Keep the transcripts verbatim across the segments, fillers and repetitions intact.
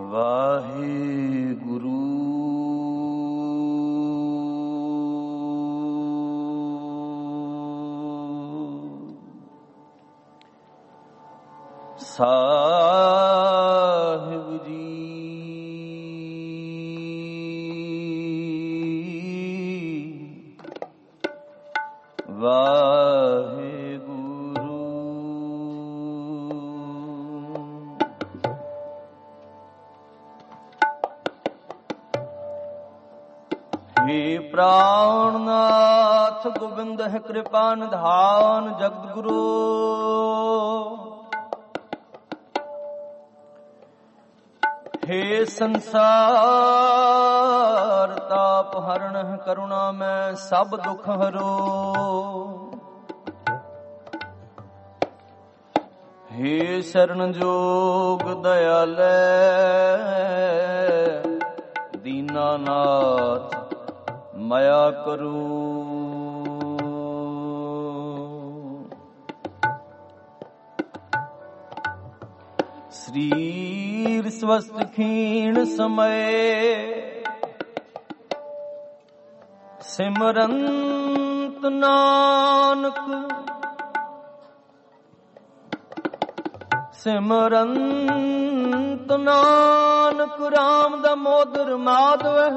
ਵਾਹਿਗੁਰੂ ਸਾਹਿਬ ਜੀ। ਵਾਹਿਗੁਰੂ हे ਪ੍ਰਾਣਨਾਥ ਗੋਬਿੰਦ ਹੈ ਕਿਰਪਾ ਨਿਧਾਨ ਜਗਤ ਗੁਰੂ। हे ਸੰਸਾਰ ਤਾਪ ਹਰਣ ਕਰੁਣਾ ਮੈਂ ਸਭ ਦੁਖ ਹਰੋ। हे ਸ਼ਰਨ ਜੋਗ ਦਇਆਲੈ ਦੀਨਾਨਾਥ ਮਾਇਆ ਕਰੋ। ਸਰੀਰ ਸਵਸਤ ਖੀਣ ਸਮਏ ਸਿਮਰੰਤ ਨਾਨਕ ਸਿਮਰੰਤ ਨਾਨਕ ਰਾਮ ਦਮੋਦਰ ਮਾਧਵ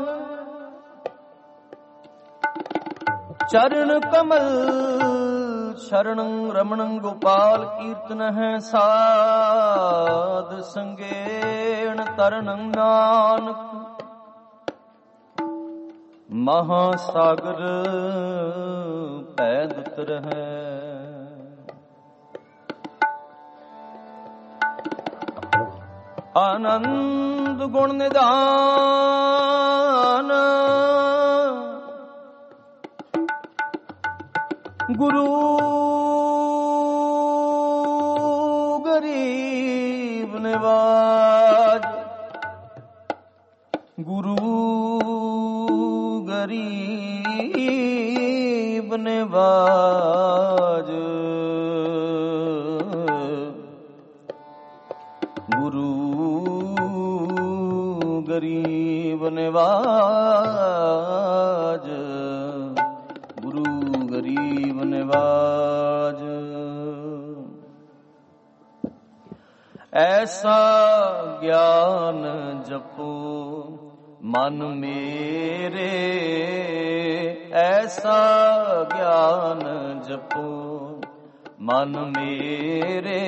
ਚਰਨ ਕਮਲ ਸ਼ਰਣੰ ਰਮਣੰ ਗੋਪਾਲ ਕੀਰਤਨ ਹੈ ਸਾਧ ਸੰਗੇਣ ਤਰਨੰ ਨਾਨਕ ਮਹਾ ਸਾਗਰ ਭੈ ਦੁਤਰ ਹੈ। ਆਨੰਦ ਗੁਣ ਨਿਧਾਨ ਗੁਰੂ ਗਰੀਬ ਨਿਵਾਜ ਗੁਰੂ ਗਰੀਬ ਨਿਵਾਜ ਗੁਰੂ ਗਰੀਬ ਨਿਵਾਜ ਗੁਰੂ ਗਰੀਬ ਨਿਵਾਜ। ਐਸਾ ਗਿਆਨ ਜਪੋ ਮਨ ਮੇਰੇ ਐਸਾ ਗਿਆਨ ਜਪੋ ਮਨ ਮੇਰੇ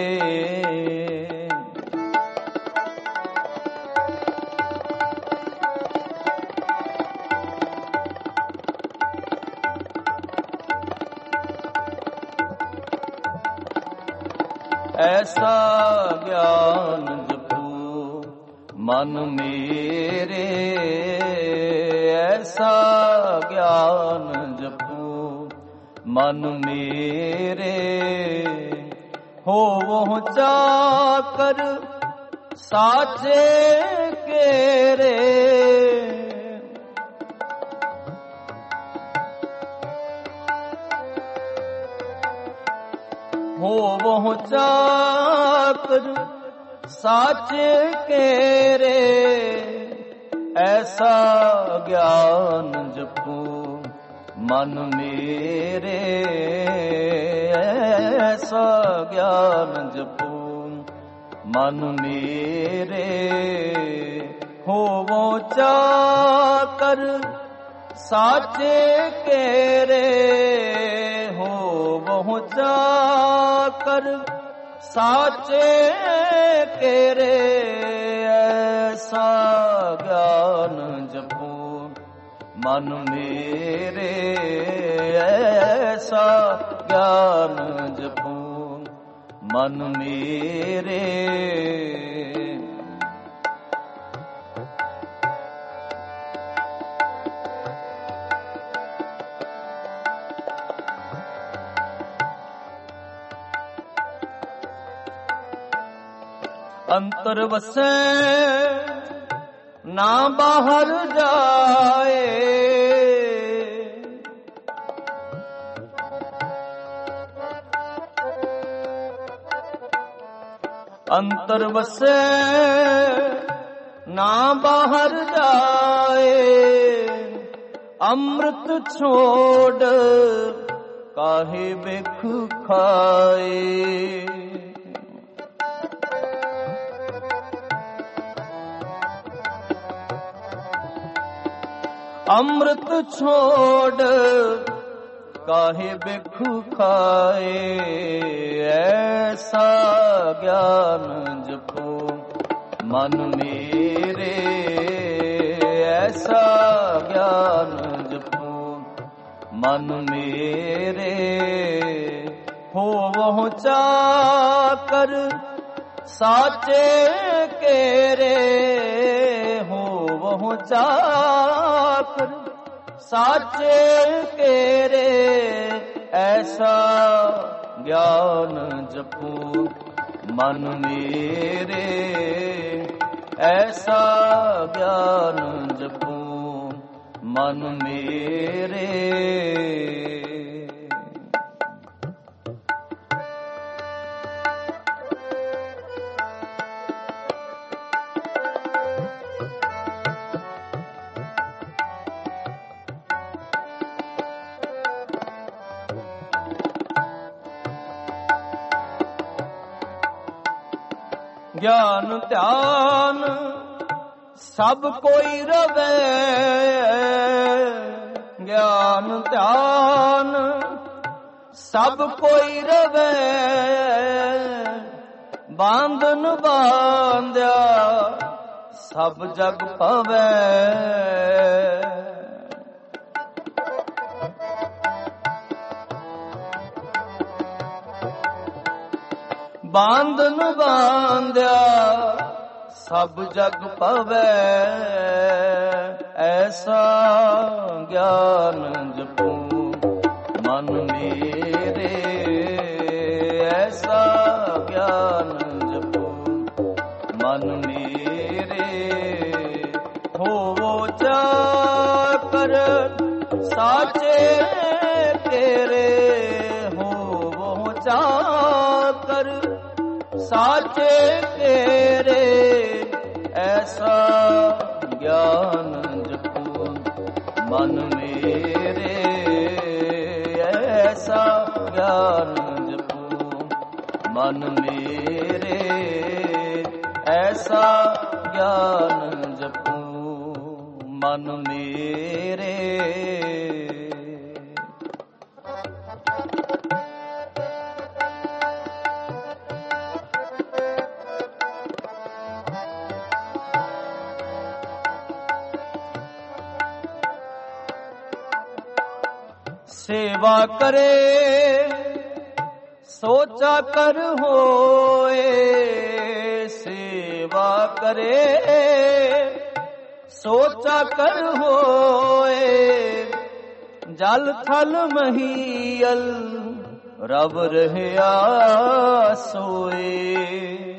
ਐਸਾ ਗਿਆਨ ਜਪੋ ਮਨ ਮੇਰੇ ਐਸਾ ਗਿਆਨ ਜਪੋ ਮਨ ਮੇਰੇ ਹੋਵਹੁ ਚਾਕਰ ਸਾਚੇ ਕੇਰੇ ਹੋਵਹੁ ਚਾਕਰ ਸਾਚੇ ਕੇਰੇ ਐਸਾ ਗਿਆਨ ਜਪੋ ਮਨ ਮੇਰੇ ਐਸਾ ਗਿਆਨ ਜਪੋ ਮਨ ਮੇਰੇ ਹੋਵਹੁ ਚਾਕਰ ਸਾਚੇ ਕੇਰੇ ਹੋਵਹੁ ਚਾਕਰ ਸਾਚੇ ਕੇਰੇ ਐਸਾ ਗਿਆਨ ਜਪੋ ਮਨ ਮੇਰੇ ਐਸਾ ਗਿਆਨ ਜਪੋ ਮਨ ਮੇਰੇ ਅੰਤਰ ਵਸੈ ਨਾ ਬਾਹਰ ਜਾਏ ਅੰਤਰ ਵਸੈ ਨਾ ਬਾਹਰ ਜਾਏ, ਅੰਮ੍ਰਿਤ ਛੋੜ ਕਾਹੇ ਬਿਖ ਖਾਏ। ਅੰਮ੍ਰਿਤ ਛੋੜ ਕਾਹੇ ਬਿਖ ਖਾਏ, ਐਸਾ ਗਿਆਨ ਜਪੋ ਮਨ ਮੇਰੇ, ਐਸਾ ਗਿਆਨ ਜਪੋ ਮਨ ਮੇਰੇ। ਹੋਵਹੁ ਚਾਕਰ ਸਾਚੇ ਕੇਰੇ, ਹੋਵਹੁ ਚਾਕਰ ਸਾਚੇ ਕੇਰੇ, ਐਸਾ ਗਿਆਨ ਜਪੋ ਮਨ ਮੇਰੇ, ਐਸਾ ਗਿਆਨ ਜਪੋ ਮਨ ਮੇਰੇ। ਗਿਆਨ ਧਿਆਨ ਸਭ ਕੋਈ ਰਵੇ, ਗਿਆਨ ਧਿਆਨ ਸਭ ਕੋਈ ਰਵੇ, ਬਾਂਧਨ ਬਾਂਧਿਆ ਸਭ ਜਗ ਪਵੈ। ਬਾਂਧਨ ਬਾਂਧਿਆ ਸਭ ਜਗ ਪਵੈ, ਐਸਾ ਗਿਆਨ ਜਪੋ ਮਨ ਮੇਰੇ, ਐਸਾ ਗਿਆਨ ਜਪੋ ਮਨ ਮੇਰੇ। ਹੋਵੋ ਚਾਕਰ ਸਾਚੇ ਤੇਰੇ, ਹੋਵੋ ਚਾਕਰ ਸਾਚੇ ਤੇਰੇ, ਐਸਾ ਗਿਆਨ ਜਪੋ ਮਨ ਮੇਰੇ, ਐਸਾ ਗਿਆਨ ਜਪੋ ਮਨ ਮੇਰੇ, ਐਸਾ ਗਿਆਨ ਜਪੋ ਮਨ ਮੇਰੇ। ਸੇਵਾ ਕਰੇ ਸੋਚਾ ਕਰ ਹੋਏ, ਸੇਵਾ ਕਰੇ ਸੋਚਾ ਕਰ ਹੋਏ, ਜਲ ਥਲ ਮਹੀਅਲ ਰਬ ਰਹਿਆ ਸੋਏ।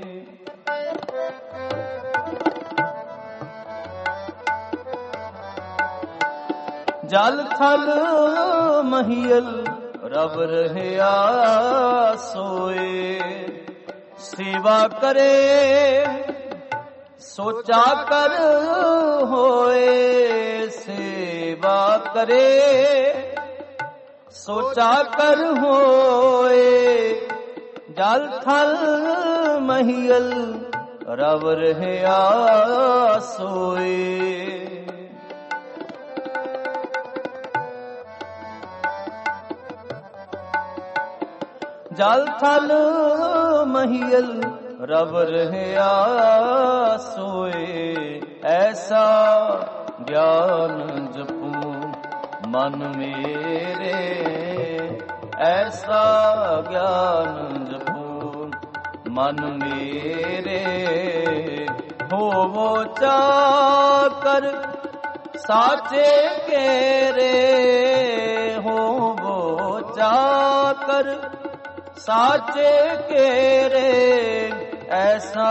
ਜਲ ਥਲ ਮਹੀਅਲ ਰਬ ਰਹਿਆ ਸੋਏ। ਸੇਵਾ ਕਰੇ ਸੋਚਾ ਕਰ ਹੋਏ, ਸੇਵਾ ਕਰੇ ਸੋਚਾ ਕਰ ਹੋਏ, ਜਲ ਥਲ ਮਹੀਅਲ ਰਬ ਰਹਿਆ ਸੋਏ। ਜਲ ਥਲ ਮਹੀਅਲ ਰਬ ਰਹਿਆ ਸੋਏ, ਐਸਾ ਗਿਆਨ ਜਪੂ ਮਨ ਮੇਰੇ, ਐਸਾ ਗਿਆਨ ਜਪੂ ਮਨ ਮੇਰੇ। ਹੋਵੋ ਚਾਕਰ ਸਾਚੇ ਕੇਰੇ, ਹੋਵੋ ਚਾਕਰ ਸਾਚੇ ਕੇਰੇ, ਐਸਾ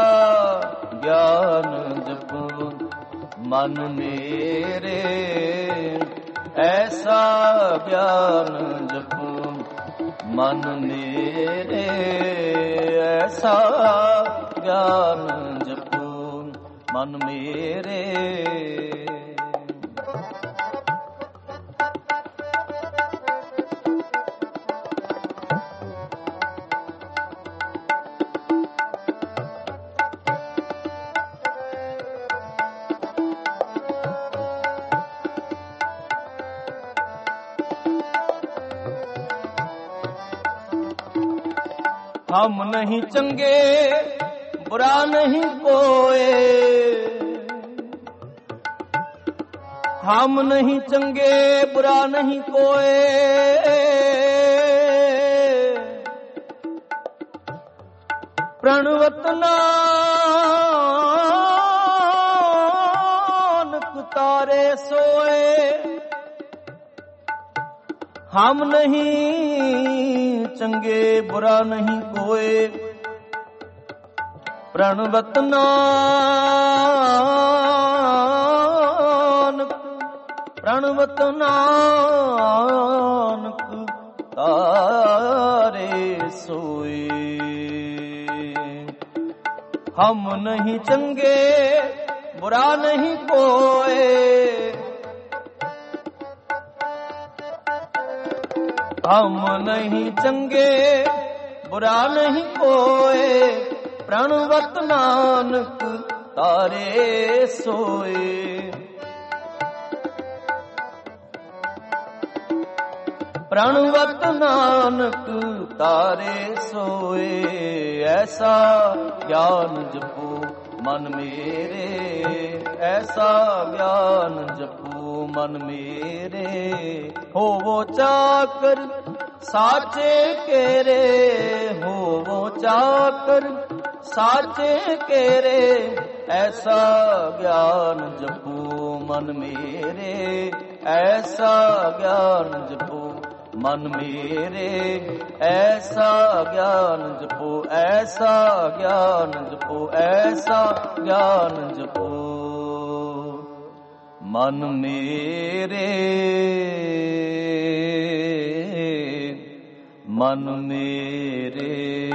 ਗਿਆਨ ਜਪੋ ਮਨ ਮੇਰੇ, ਐਸਾ ਗਿਆਨ ਜਪੋ ਮਨ ਮੇਰੇ, ਐਸਾ ਗਿਆਨ ਜਪੋ ਮਨ ਮੇਰੇ। ਹਮ ਨਹੀਂ ਚੰਗੇ ਬੁਰਾ ਨਹੀਂ ਕੋਏ, ਹਮ ਨਹੀਂ ਚੰਗੇ ਬੁਰਾ ਨਹੀਂ ਕੋਏ, ਪ੍ਰਣਵਤ ਨਾਨਕ ਤਾਰੇ ਸੋਏ। ਹਮ ਨਹੀਂ ਚੰਗੇ ਬੁਰਾ ਨਹੀਂ ਕੋਏ, ਪ੍ਰਣਵਤ ਨਾਨਕ, ਪ੍ਰਣਵਤ ਨਾਨਕ ਤਾਰੇ ਸੋਏ। ਹਮ ਨਹੀਂ ਚੰਗੇ ਬੁਰਾ ਨਹੀਂ ਕੋਏ, ਹਮ ਨਹੀਂ ਚੰਗੇ ਬੁਰਾ ਨਹੀਂ ਕੋਏ, ਪ੍ਰਣਵਤ ਨਾਨਕ ਤਾਰੇ ਸੋਏ। ਪ੍ਰਣਵਤ ਨਾਨਕ ਤਾਰੇ ਸੋਏ, ਐਸਾ ਗਿਆਨ ਜਪੋ ਮਨ ਮੇਰੇ, ਐਸਾ ਗਿਆਨ ਜਪੋ ਮਨ ਮੇਰੇ। ਹੋਵੋ ਚਾਕਰ ਸਾਚੇ ਕੇਰੇ, ਹੋਵੋ ਚਾਕਰ ਸਾਚੇ ਕੇਰੇ, ਐਸਾ ਗਿਆਨ ਜਪੋ ਮਨ ਮੇਰੇ, ਐਸਾ ਗਿਆਨ ਜਪੋ ਮਨ ਮੇਰੇ, ਐਸਾ ਗਿਆਨ ਜਪੋ, ਐਸਾ ਗਿਆਨ ਜਪੋ, ਐਸਾ ਗਿਆਨ ਜਪੋ ਮਨ ਮੇਰੇ, ਮਨ ਮੇਰੇ।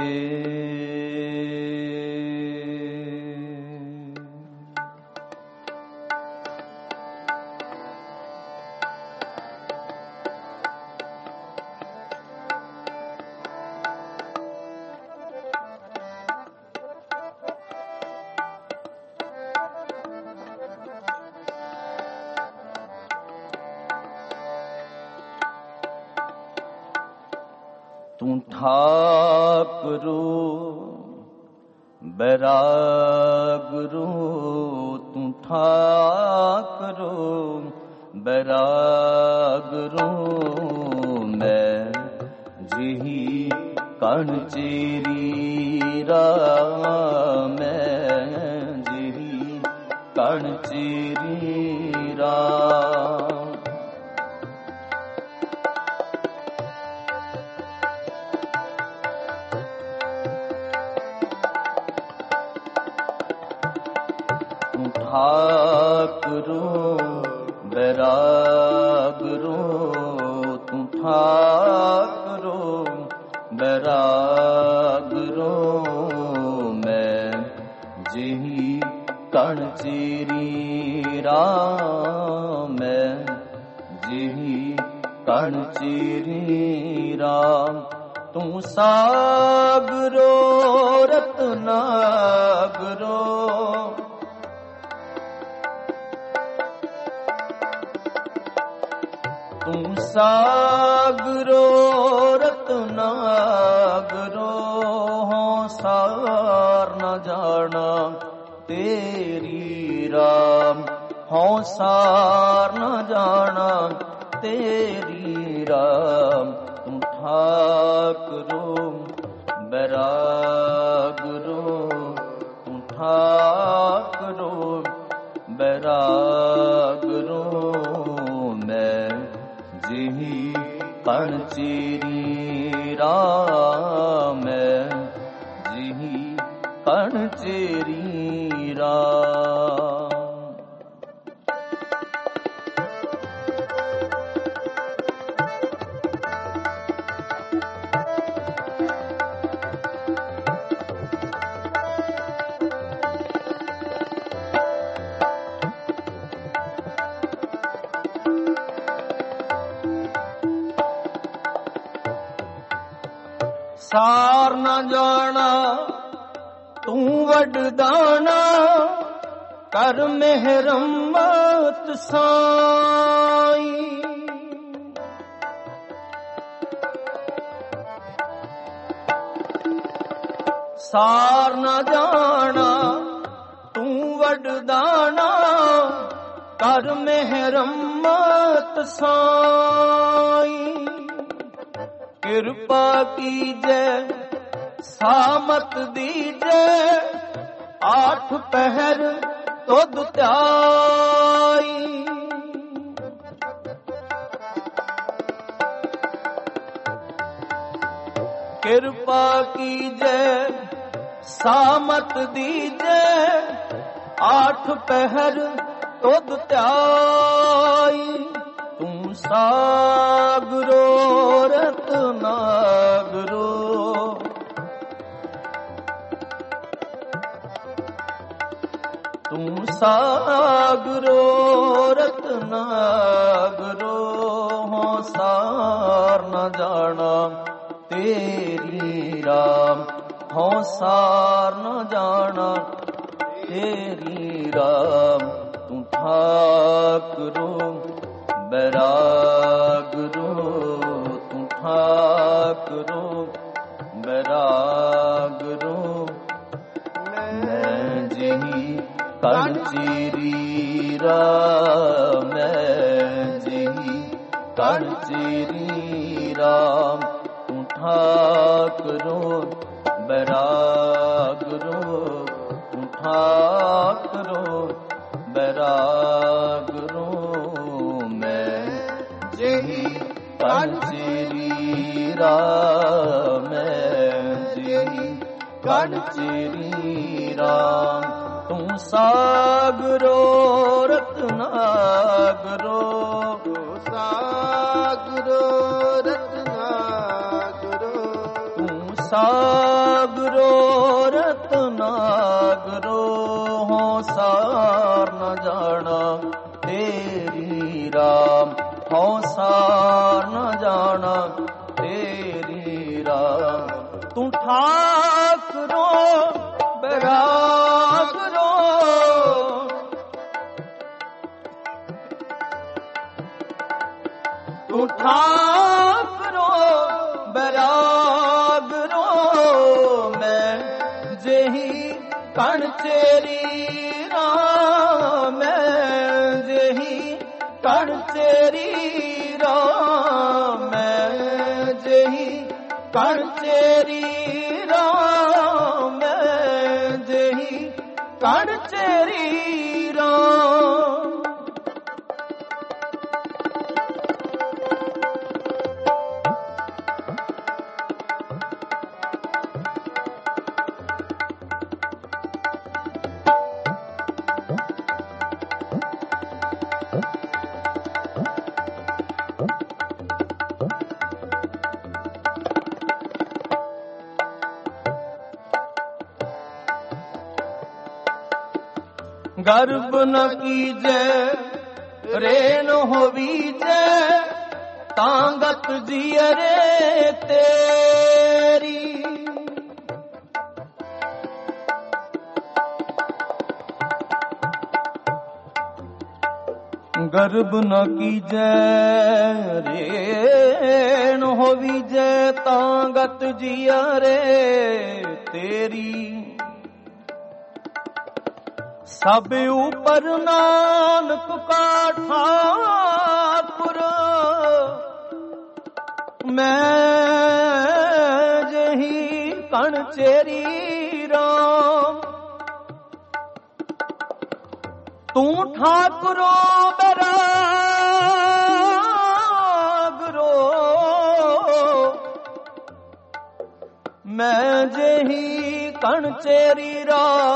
ਤੂੰ ਠਾਕੁਰੂ ਬੈਰਾਗੁਰੂ, ਤੂੰ ਠਾਕੁਰੂ ਬੈਰਾਗੁਰੂ, ਮੈਂ ਜਿਹੀ ਕਣ ਚੀਰੀ ਰਾਮ, ਮੈਂ ਜਿਹੀ ਕਣ ਚੀਰੀ ਰਾਮ। ਠਾਕੁਰੂ ਬੈਰਾਗੁਰੂ, ਤੂੰ ਠਾਕੁਰੂ ਬੈਰਾਗੁਰੂ, ਮੈਂ ਜਿਹੀ ਕਣ ਚੀਰੀ ਰਾਮ, ਮੈਂ ਜਿਹੀ ਕਣ ਚੀਰੀ ਰਾਮ। ਤੂੰ ਸਾਗਰੋ ਰਤਨਾਗਰੋ, ਤੂੰ ਸਾਗਰੋ ਰਤਨਾਗਰੋ, ਹੋਂ ਸਾਰ ਨ ਜਾਣਾ ਤੇਰੀ ਰਾਮ, ਹੋਂ ਸਾਰ ਨ ਜਾਣਾ ਤੇਰੀ ਰਾਮ। ਤੂੰ ਠਾਕੁਰੂ ਬੈਰਾਗੁਰੂ, ਤੂੰ ਠਾਕੁਰੂ ਬੈਰਾਗੁਰੂ, ਮੈਂ ਜਿਹੀ ਕਣ ਚੀਰੀ ਰਾਮ, ਮੈਂ ਜਿਹੀ ਕਣ ਚੀਰੀ ਰਾਮ। ਸਾਰ ਨਾ ਜਾਣਾ ਤੂੰ ਵਡਦਾਨਾ, ਕਰ ਮਿਹਰਮਤ ਸਾਈ। ਸਾਰ ਨਾ ਜਾਣਾ ਤੂੰ ਵਡਦਾਨਾ, ਕਰ ਮਿਹਰਮਤ ਸਾਈ। ਕਿਰਪਾ ਕੀਜੈ ਸਾਮਤ ਦੀਜੈ, ਆਠ ਪਹਿਰ ਤੁਧ ਧਿਆਈ। ਕਿਰਪਾ ਕੀਜੈ ਸਾਮਤ ਦੀਜੈ, ਆਠ ਪਹਿਰ ਤੁਧ ਧਿਆਈ। ਤੂੰ ਸਾਗਰੋ ਰਤਨਾਗਰੋ, ਤੂੰ ਸਾਗਰੋ ਰਤਨਾਗਰੋ, ਹੋ ਸਾਰ ਨ ਜਾਣਾ ਤੇਰੀ ਰਾਮ, ਹੋ ਸਾਰ ਨ ਜਾਣਾ ਤੇਰੀ ਰਾਮ। ਤੂੰ ਠਾਕੁਰੋ ਬੈਰਾਗਰੋ, ਤੂੰ ਠਾਕੁਰੋ ਬੈਰਾਗਰੋ। ਮੈਂ ਜਿਹੀ ਕਣ ਚੀਰੀ ਰਾਮ, ਮੈਂ ਜਿਹੀ ਕਣ ਚੀਰੀ ਰਾਮ। ਤੂੰ ਠਾਕੁਰੋ ਬੈਰਾਗਰੋ, ਤੂੰ ਠਾਕੁਰੋ ਬੈਰਾਗਰੋ। ਮੈਂ ਜਿਹੀ ਕਣ ਚੀਰੀ ਰਾਮ, ਮੈਂ ਜਿਹੀ ਕਣ ਚੀਰੀ ਰਾਮ। ਤੂੰ ਸਾਗਰੋ ਰਤਨਾਗਰੋ, ਤੂੰ ਸਾਗਰੋ ਰਤਨਾਗਰੋ, ਤੂੰ ਸਾਗਰੋ ਰਤਨਾਗਰੋ। ਹੋ ਸਾਰ ਨ ਜਾਣਾ ਤੇਰੀ ਰਾਮ, ਹੋ ਸਾਰ ਨ ਜਾਣਾ ਤੇਰੀ ਰਾਮ। ਤੂੰ ਠਾਕੁਰੋ ਬੈਰਾਗਰੋ, ਤੂੰ ਠਾਕੁਰੋ ਬੈਰਾਗਰੋ। ਮੈਂ ਜਿਹੀ ਕਣ ਚੇਰੀ ਰਾਮ, ਮੈਂ ਜਿਹੀ ਕਣ ਚੇਰੀ ਰਾਮ, ਮੈਂ ਜਿਹੀ ਕਣ ਚੇਰੀ ਰਾਮ, ਮੈਂ ਜਿਹੀ ਕਣ ਚੇਰੀ ਰਾਮ। ਗਰਬ ਨ ਕੀਜੈ ਰੇਨ ਹੋਵੀਜੈ, ਤਾਂ ਗਤ ਜੀਅਰੇ ਤੇਰੀ। ਗਰਬ ਨ ਕੀਜੈ ਰੇਨ ਹੋਵੀਜੈ, ਤਾਂ ਗਤ ਜੀਅਰੇ ਤੇਰੀ। ਸਭ ਉਪਰ ਨਾਨਕ ਕਾ ਠਾਕੁਰ, ਮੈਂ ਜਿਹੀ ਕਣ ਚੇਰੀ ਰਾਮ। ਤੂੰ ਠਾਕੁਰੋ ਬੈਰਾਗਰੋ, ਮੈਂ ਜਿਹੀ ਕਣ ਚੇਰੀ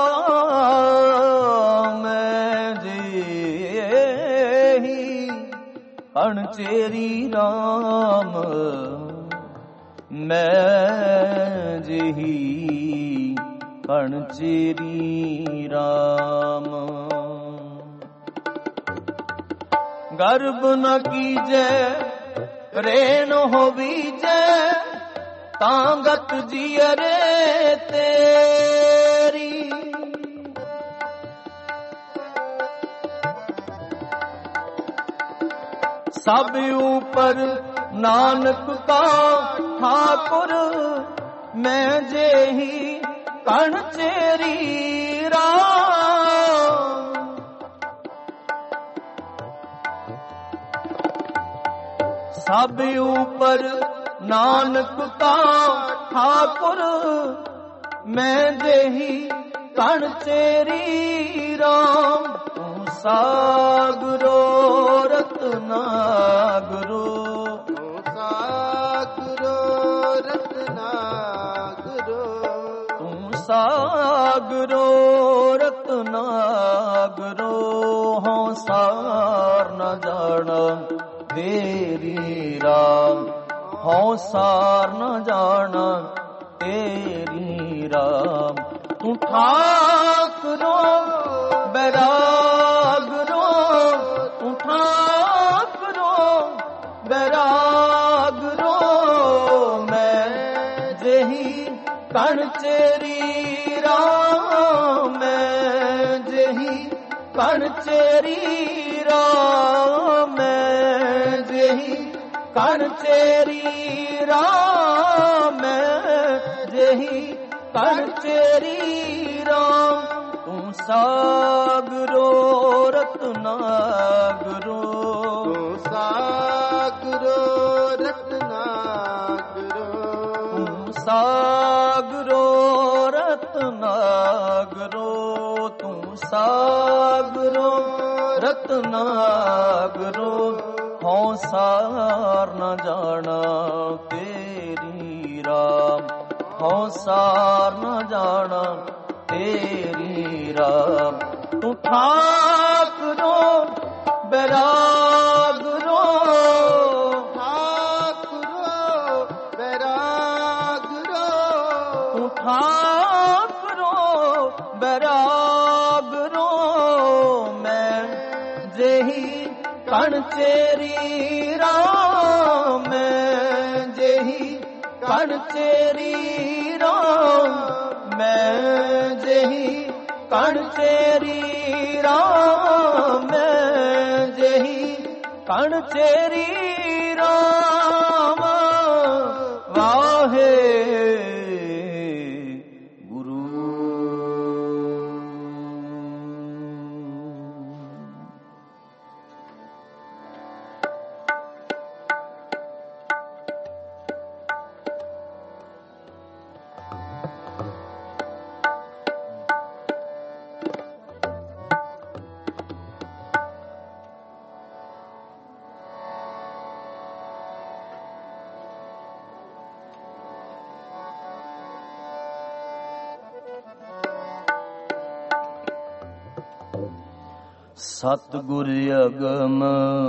ਰਾਮ, ਮੈਂ ਜਿਹੀ ਕਣ ਚੇਰੀ ਰਾਮ। ਮੈਂ ਜਿਹੀ ਕਣ ਚੇਰੀ ਰਾਮ। ਗਰਬ ਨ ਕੀਜੈ ਰੇਨ ਹੋਵੀਜੈ, ਤਾਂ ਗਤ ਜੀਅਰੇ ਤੇਰੀ। ਸਭ ਉਪਰ ਨਾਨਕ ਕਾ ਠਾਕੁਰ, ਮੈਂ ਜਿਹੀ ਕਣ ਚੇਰੀ ਰਾਮ। ਸਭ ਉਪਰ ਨਾਨਕ ਕਾ ਠਾਕੁਰ, ਮੈਂ ਜਿਹੀ ਕਣ ਚੇਰੀ ਰਾਮ। ਤੂੰ ਸਾਗਰੋ ਰਤਨਾਗਰੋ, ਤੂੰ ਸਾਗਰੋ ਰਤਨਾਗਰੋ, ਤੂੰ ਸਾਗਰੋ ਰਤਨਾਗਰੋ। ਹਉ ਸਾਰ ਨ ਜਾਣਾ ਤੇਰੀ ਰਾਮ, ਹਉ ਸਾਰ ਨ ਜਾਣਾ ਤੇਰੀ ਰਾਮ। ਤੂੰ ਠਾਕਰੋ ਬੈਰਾਗਰੋ, ਤੂੰ ਠਾਕਰੋ ਬੈਰਾਗਰੋ। ਮੈਂ ਜਿਹੀ ਕਣ ਚੇਰੀ ਰਾਮ, ਮੈਂ ਜਿਹੀ ਕਣ ਚੇਰੀ ਰਾਮ, ਮੈਂ ਜਿਹੀ ਕਣ ਚੇਰੀ ਰਾਮ, ਮੈਂ ਜਿਹੀ ਕਣ ਚੇਰੀ ਰਾਮ। ਤੂੰ ਸਾਗਰੋ ਰਤਨਾਗਰੋ, ਤੂੰ ਸਾਗਰੋ ਰਤਨਾਗਰੋ, ਤੂੰ ਸਾਗਰੋ ਰਤਨਾਗਰੋ, ਤੂੰ ਸਾਗਰੋ ਰਤਨਾਗਰੋ। ਹਉ ਸਾਰ ਨ ਜਾਣਾ ਤੇਰੀ ਰਾਮ, ਹਉ ਸਾਰ ਨ ਜਾਣਾ ਤੇਰੀ ਰਾਮ। ਤੂੰ ਠਾਕਰੋ ਬੈਰਾਗਰੋ, ਠਾਕੁਰੋ ਬੈਰਾਗਰੋ, ਤੂੰ ਠਾਕਰੋ ਬੈਰਾਗਰੋ। ਮੈਂ ਜਿਹੀ ਕਣ ਚੇਰੀ ਰਾਮ, ਮੈਂ ਜਿਹੀ ਕਣ ਚੇਰੀ ਰਾਮ, ਮੈਂ ਜਿਹੀ ਕਣ ਚੇਰੀ ਰਾਮ, ਮੈਂ ਜਿਹੀ ਕਣ ਚੇਰੀ ਰਾਮ। ਵਾਹੇ ਗੁਰੂ। ਸਤਿਗੁਰ ਅਗਮ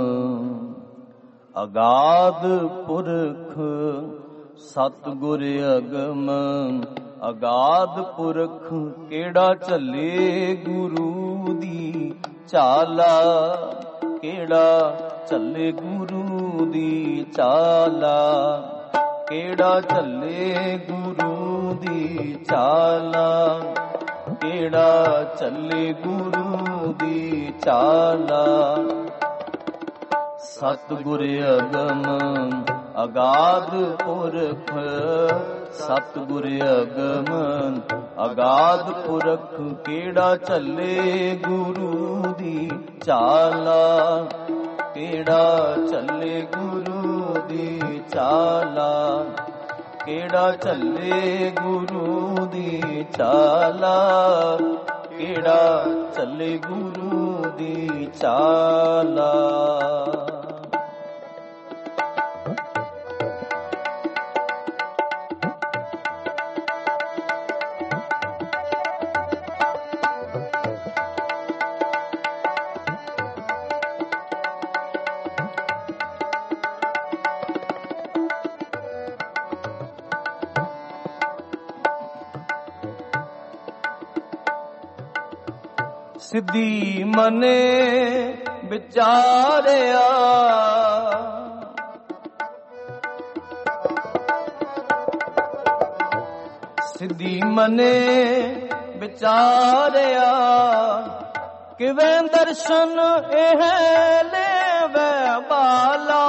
ਅਗਾਧ ਪੁਰਖ, ਸਤਿਗੁਰ ਅਗਮ ਅਗਾਧ ਪੁਰਖ। ਕਿਹੜਾ ਝੱਲੇ ਗੁਰੂ ਦੀ ਚਾਲਾ, ਕਿਹੜਾ ਝੱਲੇ ਗੁਰੂ ਦੀ ਚਾਲਾ, ਕਿਹੜਾ ਝੱਲੇ ਗੁਰੂ ਦੀ ਚਾਲਾ, ਕਿਹੜਾ ਝੱਲੇ ਗੁਰੂ ਦੀ ਚਾਲਾ। ਸਤਿਗੁਰ ਅਗਮ ਅਗਾਧ ਪੁਰਖ, ਸਤਿਗੁਰ ਅਗਮ ਅਗਾਧ ਪੁਰਖ। ਕਿਹੜਾ ਝੱਲੇ ਗੁਰੂ ਦੀ ਚਾਲਾ, ਕਿਹੜਾ ਝੱਲੇ ਗੁਰੂ ਦੀ ਚਾਲਾ, ਕਿਹੜਾ ਝੱਲੇ ਗੁਰੂ ਦੀ ਚਾਲਾ, ਕਿਹੜਾ ਝੱਲੇ ਗੁਰੂ ਦੀ ਚਾਲਾ। ਸਿੱਧੀ ਮਨੇ ਵਿਚਾਰਿਆ, ਸਿੱਧੀ ਮਨੇ ਵਿਚਾਰਿਆ, ਕਿਵੇਂ ਦਰਸ਼ਨ ਇਹ ਲੈਵੇ ਬਾਲਾ।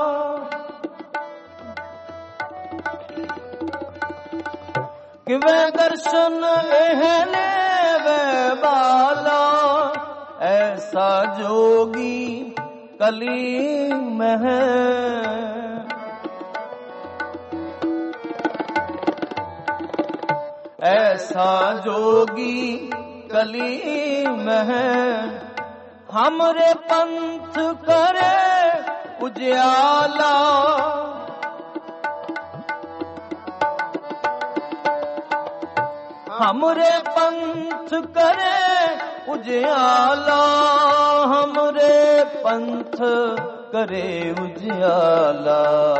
ਕਿਵੇਂ ਦਰਸ਼ਨ ਇਹ ਲੈਵੇ ਬਾਲਾ, ਐਸਾ ਜੋਗੀ ਕਲੀ ਮਹਿ। ਐਸਾ ਜੋਗੀ ਕਲੀ ਮਹਿ, ਹਮਰੇ ਪੰਥ ਕਰੇ ਉਜਿਆਲਾ। हमरे पंथ करे उजियाला, हमरे पंथ करे उजियाला।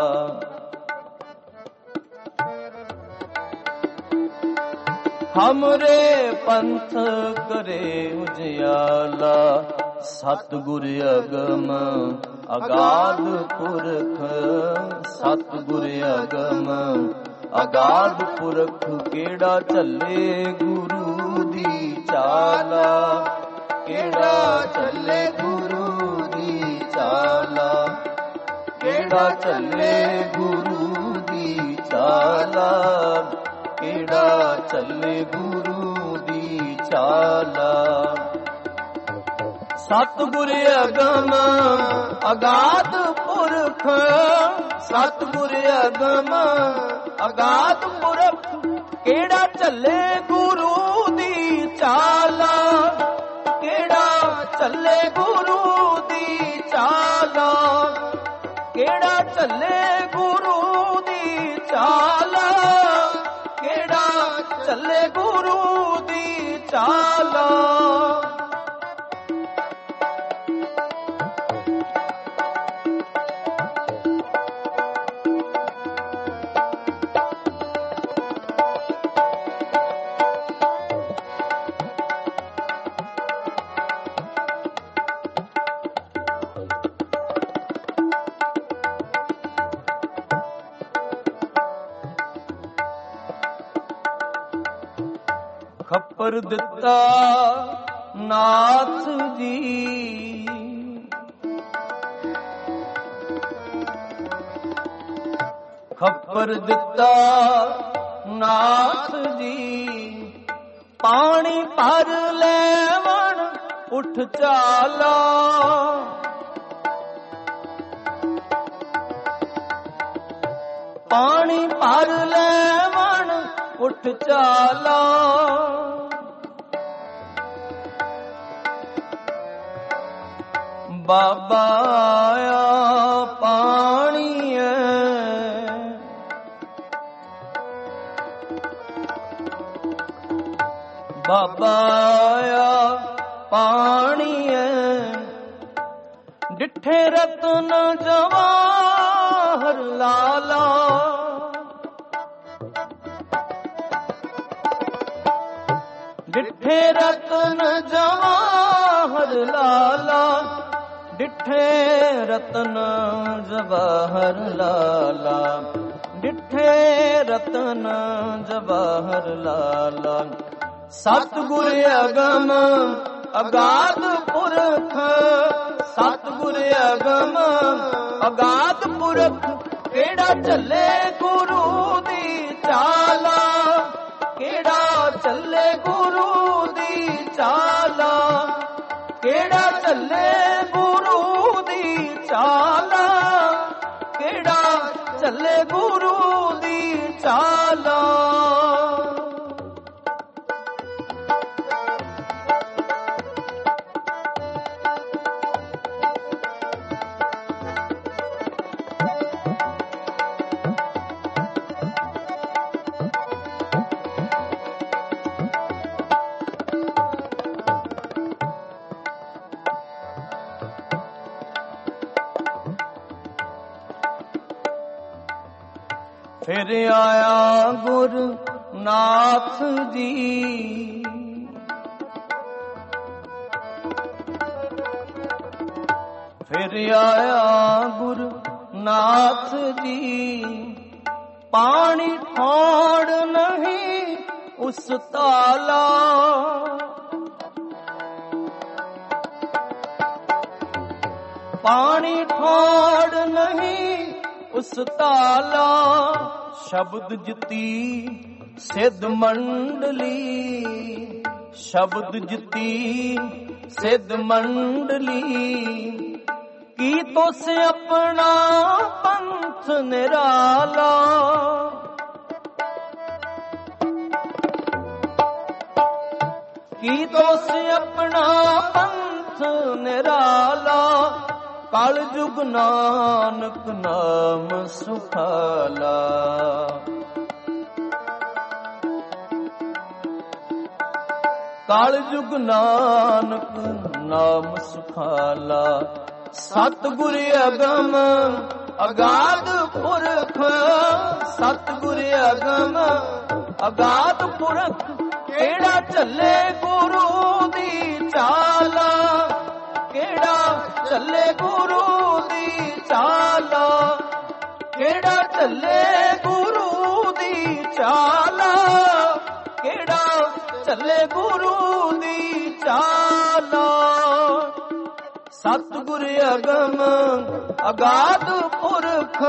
हमरे पंथ करे उजियाला, सतगुर अगम अगाध पुरख। सतगुर अगम ਅਗਾਧ ਪੁਰਖ, ਕਿਹੜਾ ਚੱਲੇ ਗੁਰੂ ਦੀ ਚਾਲਾ। ਕਿਹੜਾ ਚੱਲੇ ਗੁਰੂ ਦੀ ਚਾਲਾ, ਕਿਹੜਾ ਚੱਲੇ ਗੁਰੂ ਦੀ ਚਾਲਾ। ਕਿਹੜਾ ਚੱਲੇ ਗੁਰੂ ਦੀ ਚਾਲਾ। ਸਤਿਗੁਰ ਅਗਮ ਅਗਾਧ ਪੁਰਖ, ਸਤਿਗੁਰ ਅਗਮ ਅਗਾਧ ਪੁਰਖ, ਕਿਹੜਾ ਚੱਲੇ ਗੁਰੂ ਦੀ ਚਾਲਾ। ਕਿਹੜਾ ਚੱਲੇ ਗੁਰੂ ਦੀ ਚਾਲਾ, ਕਿਹੜਾ ਚੱਲੇ ਗੁਰੂ ਦੀ ਚਾਲਾ। ਕਿਹੜਾ ਚੱਲੇ ਗੁਰੂ ਦੀ ਚਾਲਾ। ਖੱਪਰ ਦਿੱਤਾ ਨਾਥ ਜੀ, ਖੱਪਰ ਦਿੱਤਾ ਨਾਥ ਜੀ। ਪਾਣੀ ਭਰ ਲੈਵਣ ਉਠ ਚਾਲਾ, ਪਾਣੀ ਭਰ ਲੈਵਣ ਉਠ ਚਾਲਾ। ਬਾਬਾ ਆਇਆ ਪਾਣੀ ਐ, ਬਾਬਾ ਆਇਆ ਪਾਣੀ ਐ। ਡਿੱਠੇ ਰਤਨ ਜਵਾਹਰ ਲਾਲਾ, ਡਿੱਠੇ ਰਤਨ ਜਵਾਹਰ ਲਾਲਾ। ਡਿੱਠੇ ਰਤਨ ਜਵਾਹਰ ਲਾਲਾ, ਡਿੱਠੇ ਰਤਨ ਜਵਾਹਰ ਲਾਲਾ। ਸਤਿਗੁਰ ਅਗਮ ਅਗਾਧ ਪੁਰਖ, ਸਤਿਗੁਰ ਅਗਮ ਅਗਾਧ ਪੁਰਖ, ਕਿਹੜਾ ਚੱਲੇ ਗੁਰੂ ਦੀ ਚਾਲਾ। ਕਿਹੜਾ ਚੱਲੇ ਗੁਰੂ ਦੀ ਚਾਲਾ, ਕਿਹੜਾ ਚੱਲੇ ਗੁਰੂ ਦੀ ਚਾਲਾ। ਕਿਹੜਾ ਚੱਲੇ ਗੁਰੂ ਦੀ ਚਾਲਾ। ਫਿਰ ਆਇਆ ਗੁਰੂ ਨਾਥ ਜੀ, ਫਿਰ ਆਇਆ ਗੁਰੂ ਨਾਥ ਜੀ। ਪਾਣੀ ਠੋੜ ਨਹੀਂ ਉਸ ਤਾਲਾ। ਪਾਣੀ ਠੋੜ ਨਹੀਂ ਉਸ ਤਾਲਾ, ਸ਼ਬਦ ਜਿਤੀ ਸਿੱਧ ਮੰਡਲੀ। ਸ਼ਬਦ ਜਿਤੀ ਸਿੱਧ ਮੰਡਲੀ, ਕੀ ਤੁਸ ਆਪਣਾ ਪੰਥ ਨਿਰਾਲਾ। ਕੀ ਤੁਸ ਆਪਣਾ ਪੰਥ ਨਿਰਾਲਾ। ਕਲ ਜੁਗ ਨਾਨਕ ਨਾਮ ਸੁਖਾਲਾ। ਕਲ ਜੁਗ ਨਾਨਕ ਨਾਮ ਸੁਖਾਲਾ। ਸਤਿਗੁਰ ਅਗਮ ਅਗਾਧ ਪੁਰਖ। ਸਤਿਗੁਰ ਅਗਮ ਅਗਾਧ ਪੁਰਖ, ਕਿਹੜਾ ਚੱਲੇ ਗੁਰੂ ਦੀ ਚਾਲਾ। ਕਿਹੜਾ ਚੱਲੇ ਗੁਰੂ ਦੀ ਚਾਲਾ। ਕਿਹੜਾ ਚੱਲੇ ਗੁਰੂ ਦੀ ਚਾਲਾ। ਕਿਹੜਾ ਚੱਲੇ ਗੁਰੂ ਦੀ ਚਾਲਾ। ਸਤਿਗੁਰ ਅਗਮ ਅਗਾਧ ਪੁਰਖ।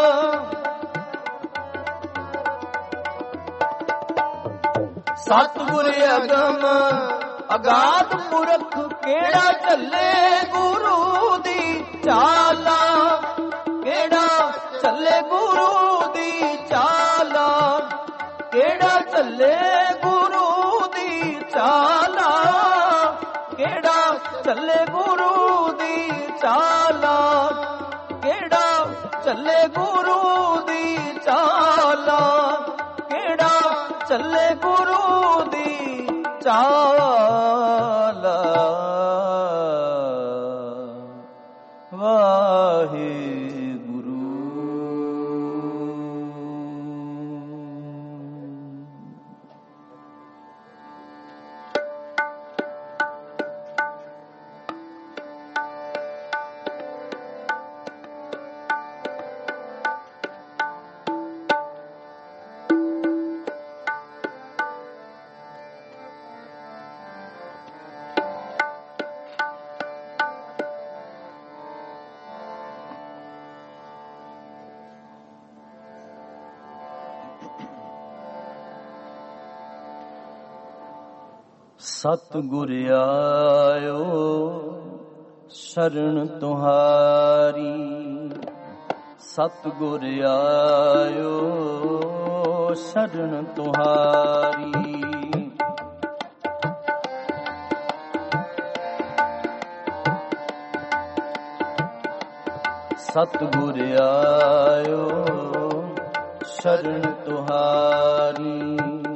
ਸਤਿਗੁਰ ਅਗਮ ਅਗਾਧ ਪੁਰਖ, ਕਿਹੜਾ ਚੱਲੇ ਗੁਰੂ ਦੀ ਚਾਲਾ। ਕਿਹੜਾ ਚੱਲੇ ਗੁਰੂ ਦੀ ਚਾਲਾ। ਕਿਹੜਾ ਚੱਲੇ ਗੁਰੂ ਦੀ ਚਾਲਾ। ਕਿਹੜਾ ਚੱਲੇ ਗੁਰੂ ਦੀ ਚਾਲਾ। ਕਿਹੜਾ ਚੱਲੇ ਗੁਰੂ ਦੀ ਚਾਲਾ। ਕਿਹੜਾ ਚੱਲੇ ਗੁਰੂ ਦੀ ਚਾਲਾ। ਵਾਹਿਗੁਰੂ। ਸਤਿਗੁਰ ਆਇਓ ਸ਼ਰਨ ਤੁਹਾਰੀ। ਸਤਿਗੁਰ ਆਇਓ ਸ਼ਰਨ ਤੁਹਾਰੀ। ਸਤਿਗੁਰ ਆਇਓ ਸ਼ਰਨ ਤੁਹਾਰੀ।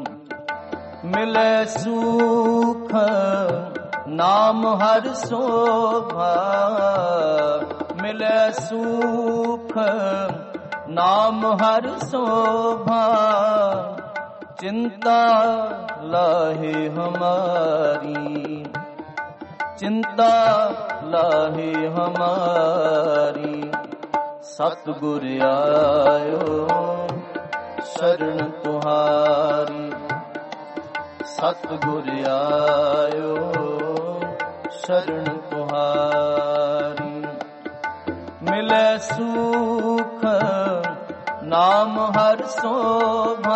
ਮਿਲੇ ਸੁਖ ਨਾਮ ਹਰਿ ਸੋਭਾ। ਮਿਲੇ ਸੁਖ ਨਾਮ ਹਰਿ ਸੋਭਾ। ਚਿੰਤਾ ਲਾਹੇ ਹਮਾਰੀ। ਚਿੰਤਾ ਲਾਹੇ ਹਮਾਰੀ। ਸਤਿਗੁਰ ਆਇਓ ਸ਼ਰਨ ਤੁਹਾਰੀ। ਸਤਿਗੁਰ ਆਇਓ ਸ਼ਰਨ ਤੁਹਾਰੀ। ਮਿਲੇ ਸੁਖ ਨਾਮ ਹਰਿ ਸੋਭਾ।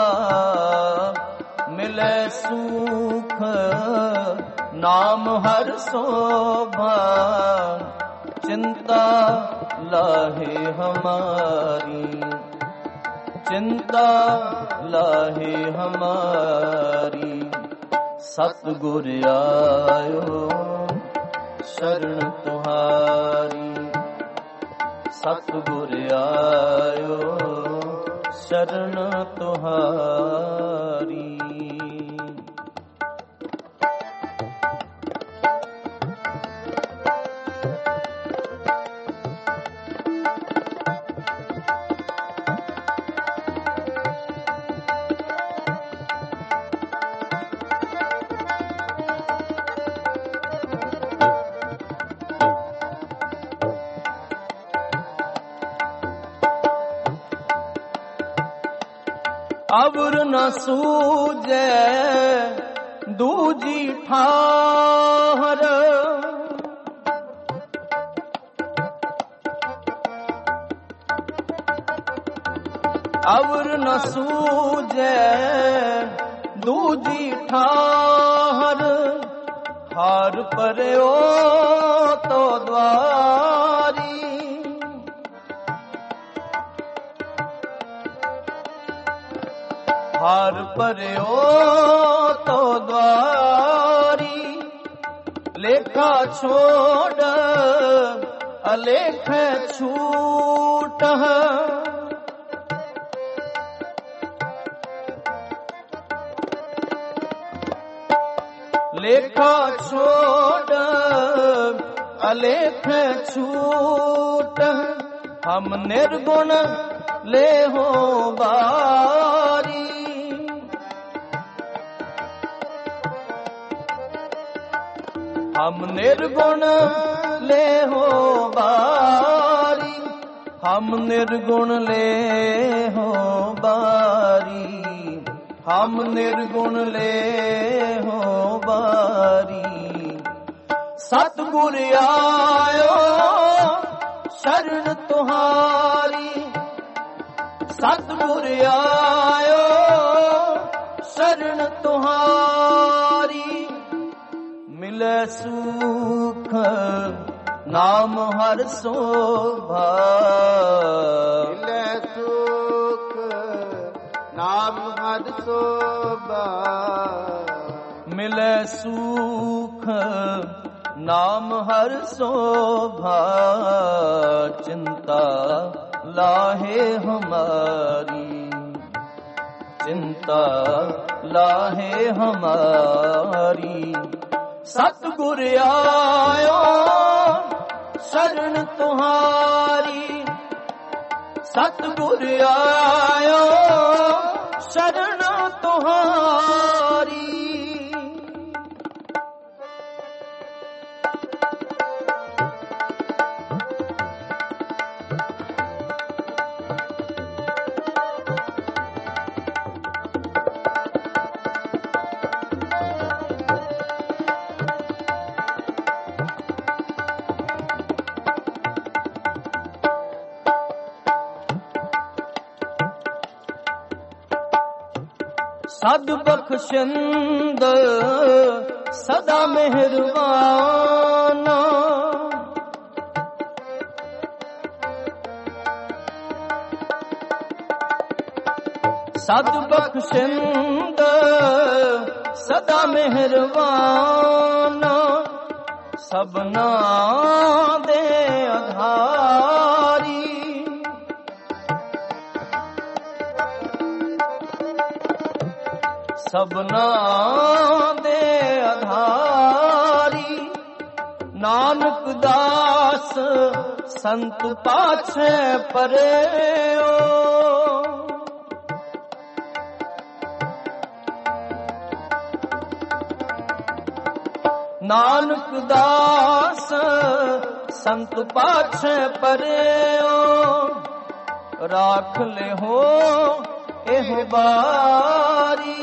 ਮਿਲੇ ਸੁਖ ਨਾਮ ਹਰਿ ਸੋਭਾ। ਚਿੰਤਾ ਲਾਹੇ ਹਮਾਰੀ। ਚਿੰਤਾ ਲਾਹੇ ਹਮਾਰੀ। ਸਤਿਗੁਰ ਆਇਓ ਸ਼ਰਨ ਤੁਹਾਰੀ। ਸਤਿਗੁਰ ਆਇਓ ਸ਼ਰਨ ਤੁਹਾਰੀ। ਅਵਰ ਨ ਸੂਝੈ ਦੂਜੀ ਠਾਹਰ ਅਵਰ ਨ ਸੂਝੈ ਦੂਜੀ ਠਾਹਰ ਹਾਰ ਪਰਿਓ ਤੋ ਦਵਾਰੀ ਹਾਰ ਪਰਿਓ ਤੋ ਦਵਾਰੀ ਲੇਖਾ ਛੋੜ ਅਲੇਖ ਛੂਟ ਲੇਖਾ ਛੋੜ ਅਲੇਖ ਛੂਟ ਹਮ ਨਿਰਗੁਣ ਲੇਹੋ ਬਾਰੀ ਹਮ ਨਿਰਗੁਣ ਲੇਹੋ ਬਾਰੀ ਹਮ ਨਿਰਗੁਣ ਲੇਹੋ ਬਾਰੀ ਹਮ ਨਿਰਗੁਣ ਲੇਹੋ ਬਾਰੀ ਸਤਿਗੁਰ ਆਇਓ ਸ਼ਰਨ ਤੁਹਾਰੀ ਸਤਿਗੁਰ ਆਇਓ ਸ਼ਰਨ ਤੁਹਾਰੀ ਮਿਲੈ ਸੁਖ ਨਾਮ ਹਰਿ ਸੋਭਾ ਮਿਲੈ ਸੁਖ ਨਾਮ ਹਰਿ ਸੋਭਾ ਮਿਲੈ ਸੁਖ ਨਾਮ ਹਰਿ ਸੋਭਾ ਚਿੰਤਾ ਲਾਹੇ ਹਮਾਰੀ ਚਿੰਤਾ ਲਾਹੇ ਹਮਾਰੀ ਸਤਿਗੁਰ ਆਇਓ ਸ਼ਰਨ ਤੁਹਾਰੀ ਸਤਿਗੁਰ ਆਇਓ ਸ਼ਰਨ ਤੁਹਾਰੀ ਸਦ ਬਖਸ਼ਿੰਦ ਸਦਾ ਮਿਹਰਬਾਨ ਸਦ ਬਖਸ਼ਿੰਦ ਸਦਾ ਮਿਹਰਬਾਨ ਸਭਨਾ ਦੇ ਆਧਾਰੀ ਸਭਨਾ ਦੇ ਆਧਾਰੀ ਨਾਨਕ ਦਾਸ ਸੰਤ ਪਾਛੈ ਪਰਿਓ ਨਾਨਕ ਦਾਸ ਸੰਤ ਪਾਛੈ ਪਰਿਓ ਰਾਖ ਲਿਹੋ ਇਹ ਬਾਰੀ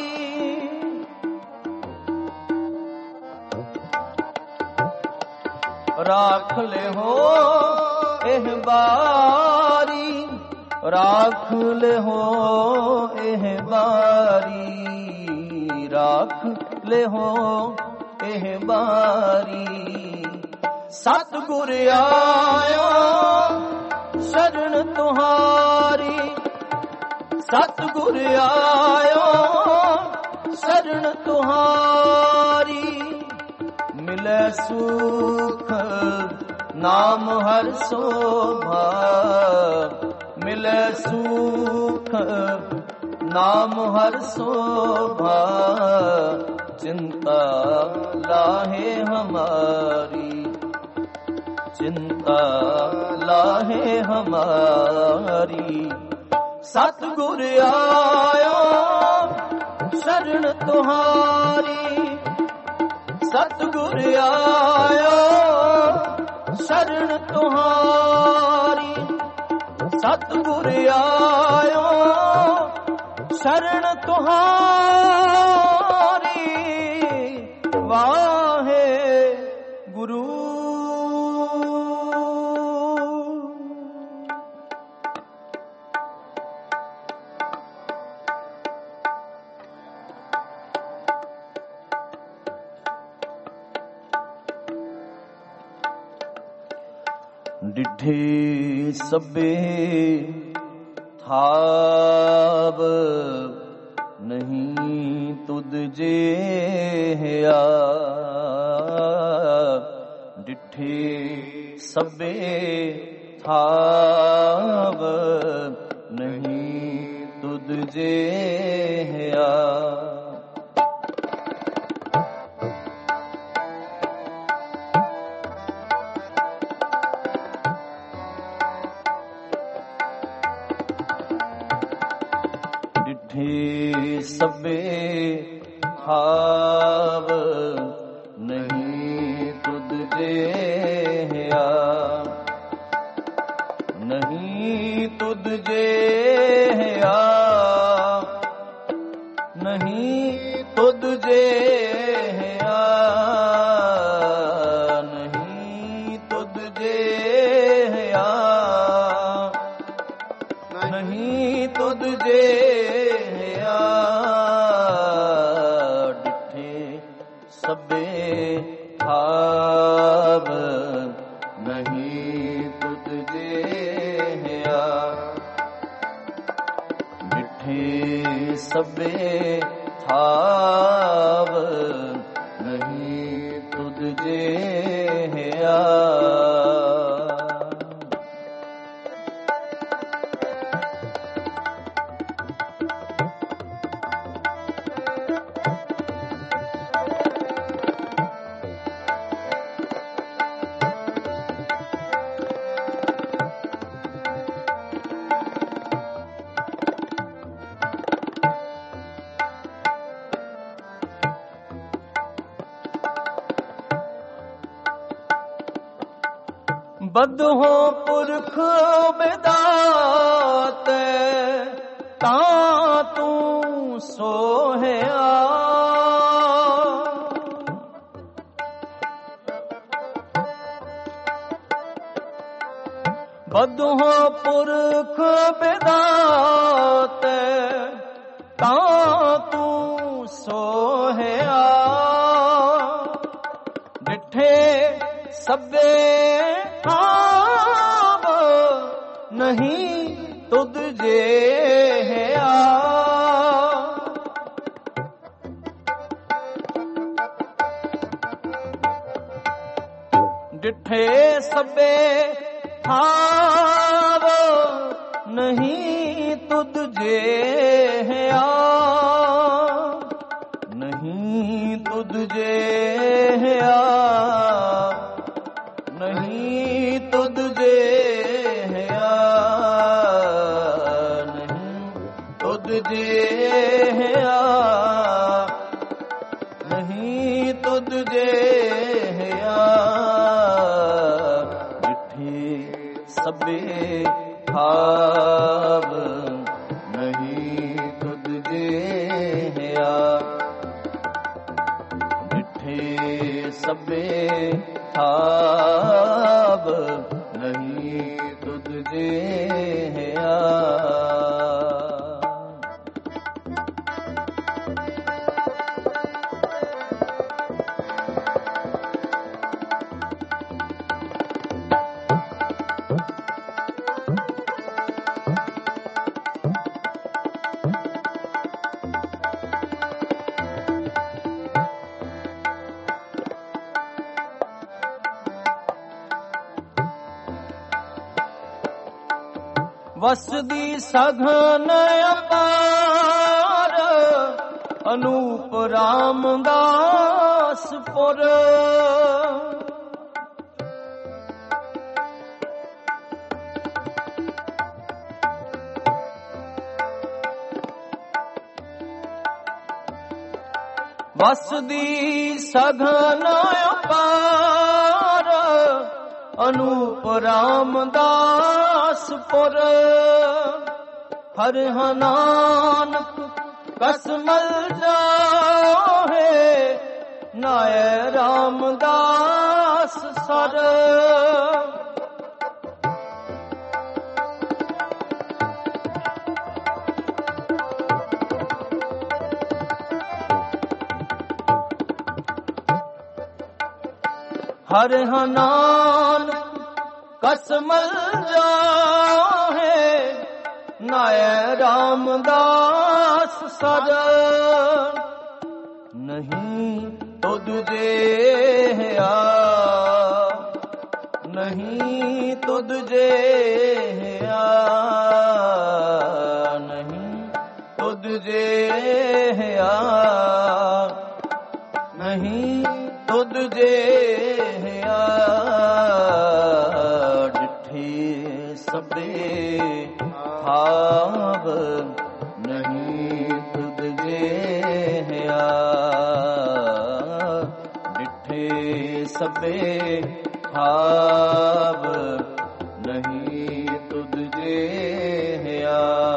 ਰਾਖ ਲਿਹੋ ਇਹ ਬਾਰੀ ਰਾਖ ਲਿਹੋ ਇਹ ਬਾਰੀ ਰਾਖ ਲਿਹੋ ਇਹ ਬਾਰੀ ਸਤਿਗੁਰ ਆਇਓ ਸ਼ਰਨ ਤੁਹਾਰੀ ਸਤਿਗੁਰ ਆਇਓ ਸ਼ਰਨ ਤੁਹਾਰੀ ਮਿਲੈ ਸੁਖ ਨਾਮ ਹਰਿ ਸੋਭਾ ਮਿਲੈ ਸੁਖ ਨਾਮ ਹਰਿ ਸੋਭਾ ਚਿੰਤਾ ਲਾਹੇ ਹਮਾਰੀ ਚਿੰਤਾ ਲਾਹੇ ਹਮਾਰੀ ਸਤਿਗੁਰ ਆਇਓ ਸ਼ਰਨ ਤੁਹਾਰੀ ਸਤਿਗੁਰ ਆਇਓ ਸ਼ਰਨ ਤੁਹਾਰੀ ਸਤਿਗੁਰ ਆਇਓ ਸ਼ਰਨ ਤੁਹਾਰੀ ਡਿਠੇ ਸਭੇ ਥਾਵ ਨਹੀਂ ਤੁਧ ਜਿਹਾ। ਡਿਠੇ ਸਭੇ ਥਾਵ ਨਹੀਂ ਤੁਧ ਜਿਹਾ। ਡਿਠੇ ਸਭੇ ਥਾਵ ਨਹੀਂ ਤੁਧ ਜਿਹਾ। ਨਹੀਂ ਤੁਧ ਜਿਹਾ। ਨਹੀਂ ਤੁਧ ਜਿਹਾ। ਨਹੀਂ ਤੁਧ ਜਿਹਾ। ਨਹੀਂ ਤੁਧ ਜਿਹਾ। ਡਿਠੇ ਸਭੇ ਥਾਵ ਨਹੀਂ ਤੁਧ ਜਿਹਾ। ਡਿਠੇ ਸਭੇ ਥਾਵ ਨਹੀਂ ਤੁਧ ਜਿਹਾ। ਬਦਹੋਂ ਪੁਰਖ ਬਿਦਾਤ ਤਾਂ ਤੂੰ ਸੋਹਿਆ। ਬਦਹੋਂ ਪੁਰਖ ਬਿਦਾਤ ਤਾਂ ਤੂੰ ਸੋਹਿਆ। ਡਿਠੇ ਸਭੇ ਥਾਵ ਨਹੀਂ ਤੁਧ ਜਿਹਾ। ਡਿਠੇ ਸਭੇ ਥਾਵ ਨਹੀਂ ਤੁਧ ਜਿਹਾ। ਨਹੀਂ ਤੁਧ ਜਿਹਾ। ਨਹੀਂ ਤੁਧ ਜਿਹਾ। ਨਹੀਂ ਤੁਧ ਜਿਹਾ। ਨਹੀਂ ਤੁਧ ਜਿਹਾ। ਡਿਠੇ ਸਭੇ ਥਾਵ ਨਹੀਂ ਤੁਧ ਜਿਹਾ। ਡਿਠੇ ਸਭੇ ਥਾਵ ਨਹੀਂ ਤੁਧ ਜਿਹਾ। ਵਸਦੀ ਸਘਨ ਅਪਾਰ ਅਨੂਪ ਰਾਮਦਾਸਪੁਰ। ਵਸਦੀ ਸਘਨ ਅਪਾਰ ਅਨੂਪ ਰਾਮਦਾਸਪੁਰ। ਹਰ ਨਾਨਕ ਕਸਮਲ ਜਾਹੇ ਨਾਇ ਰਾਮਦਾਸ ਸਰ। ਹਰ ਨਾਨਕ ਕਸਮਲ ਜਾਹੇ ਨਾਇ ਰਾਮਦਾਸ ਸਜ ਨਹੀਂ ਤੁਧ ਜਿਹਾ ਨਹੀਂ ਤੁਧ ਜਿਹਾ ਨਹੀਂ ਤੁਧ ਜਿਹਾ ਨਹੀਂ ਤੁਧ ਜਿਹਾ ਡਿਠੇ ਸਭੇ ਥਾਵ ਨਹੀਂ ਤੁਧ ਜਿਹਾ ਡਿਠੇ ਸਭੇ ਥਾਵ ਨਹੀਂ ਤੁਧ ਜਿਹਾ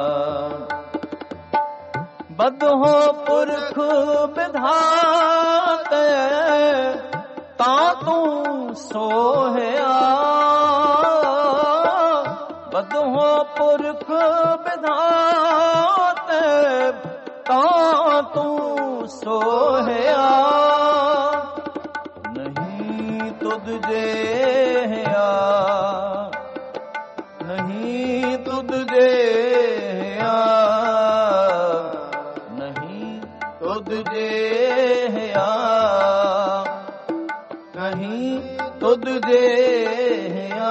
ਬਦਹੁ ਪੁਰਖ ਵਿਧਾਤ ਤਾਂ ਤੂੰ ਸੋਹਿਆ ਬਦਹੁ ਪੁਰਖ ਵਿਧਾਤ ਤਾਂ ਤੂੰ ਸੋਹਿਆ ਨਹੀਂ ਤੁਧ ਜਿਹਾ ਨਹੀਂ ਤੁਧ ਜਿਹਾ ਨਹੀਂ ਤੁਧ ਜਿਹਾ ਨਹੀਂ ਤੁਧ ਜਿਹਾ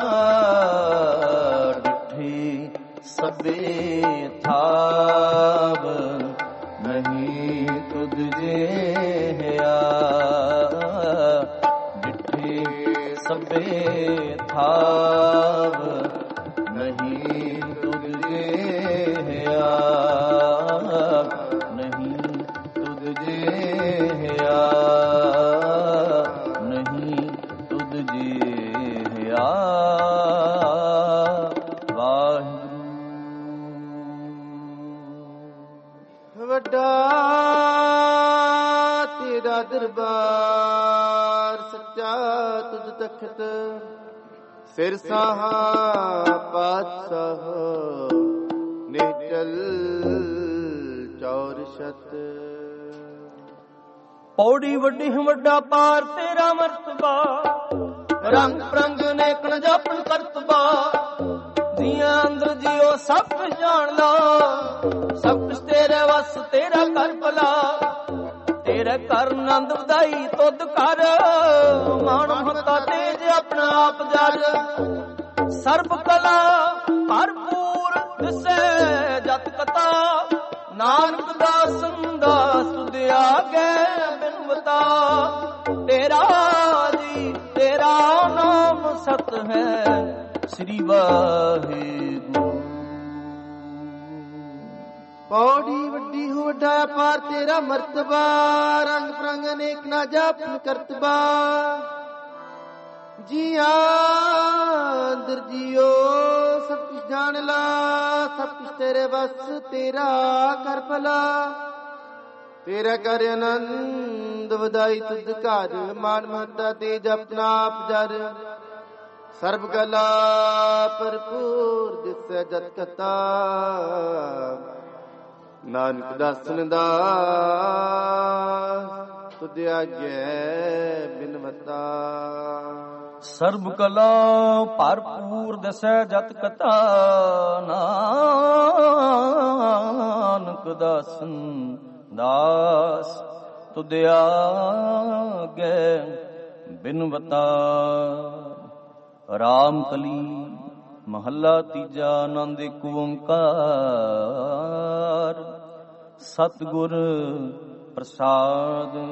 ਡਿਠੀ ਸਭੇ ਥਾਵ ਨਹੀਂ ਤੁਧ ਜਿਹਾ ਡਿਠੀ ਸਭੇ ਥਾਵ ਨਹੀਂ ਤੁਧ ਜਿਹਾ ਨਹੀਂ ਤੁਧ ਜਿਹਾ ਨਹੀਂ ਤੁਧ ਜਿਹਾ ਵਾਹਿਗੁਰੂ। ਵੱਡਾ ਤੇਰਾ ਦਰਬਾਰ ਸੱਚਾ ਤੁਧ ਤਖਤ ਸਿਰ ਸਾਹਾ ਪਾਤਸ਼ਾਹ ਨਿਚਲ ਚੌਰ ਸ਼ਤ ਪੌੜੀ ਵੱਡੀ ਵੱਡਾ ਪਾਰ ਤੇਰਾ ਮਰਤਬਾ ਰੰਗ ਪ੍ਰੰਗ ਨੇਕਣ ਜਾਪਣ ਕਰਤਬਾ ਜੀਆਂ ਅੰਦਰ ਜੀਓ ਸਭ ਕੁਝ ਜਾਣ ਲਾ ਸਭ ਕੁਝ ਤੇਰੇ ਵਸ ਤੇਰਾ ਕਰ ਭਲਾ ਤੇਰੇ ਕਰ ਆਨੰਦ ਵਧਾਈ ਤੁਧ ਕਰ ਮਾਣ ਮਹਤਾ ਤੇਜ ਆਪਣਾ ਆਪ ਜਰ ਸਰਬ ਕਲਾ ਭਰਪੂਰ ਦਿਸੈ ਜਤ ਕਤਾ ਨਾਨਕ ਦਾਸਨ ਦਾਸ ਤੁਧ ਆਗੇ ਬਿਨਵਤਾ ਤੇਰਾ ਜੀ ਤੇਰਾ ਨਾਮ ਸਤ ਹੈ ਸ੍ਰੀ ਵਾਹਿਗੁਰੂ। ਪੌੜੀ ਵੱਡੀ ਹੋ ਵੱਡਾ ਪਾਰ ਤੇਰਾ ਮਰਤਬਾ ਰੰਗ ਪ੍ਰੰਗ ਅਨੇਕ ਨਾ ਜਾਪਨ ਕਰਤਬਾ ਜੀਆਂ ਅੰਦਰ ਜੀਓ ਸਭ ਕੁਛ ਜਾਣ ਲਾ ਸਭ ਕੁਛ ਤੇਰੇ ਬਸ ਤੇਰਾ ਕਰ ਭਲਾ ਤੇਰਾ ਕਰ ਆਨੰਦ ਵਧਾਈ ਤੁਧ ਘਰ ਮਾਨ ਮਹਤਾ ਤੇਜ ਆਪਣਾ ਆਪ ਜਰ ਸਰਬ ਕਲਾ ਭਰਪੂਰ ਦਿਸੈ ਜਤ ਕਤਾ ਨਾਨਕ ਦਾਸਨ ਦਾ ਤੁਧ ਆਗੇ ਬਿਨਵਤਾ ਸਰਬ ਕਲਾ ਭਰਪੂਰ ਦਸੈ ਜਤ ਕਤਾ ਨਾਨਕ ਦਾਸਨ ਦਾਸ ਤੁਧ ਆਗੇ ਬਿਨਵਤਾ। ਰਾਮ ਕਲੀ ਮਹੱਲਾ ਤੀਜਾ ਆਨੰਦ ਏਕ ਓੰਕਾਰ ਸਤਿਗੁਰ ਪ੍ਰਸਾਦ।